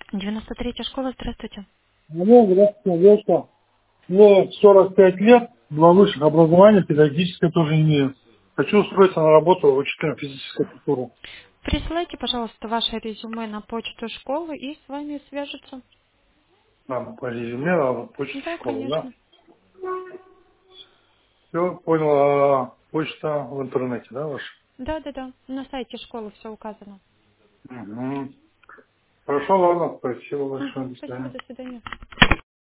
93-я школа, здравствуйте. Алло, здравствуйте, девушка. Мне 45 лет, два высших образования, педагогическое тоже имею. Хочу устроиться на работу учителем физической культуры. Присылайте, пожалуйста, ваше резюме на почту школы и с вами свяжутся. Нам по резюме, а почту Да, школы, да? конечно. Все, понял, почта в интернете, да, ваша? Да. На сайте школы все указано. Угу. Хорошо, ладно, спасибо большое, Угу, до спасибо, свидания. до свидания.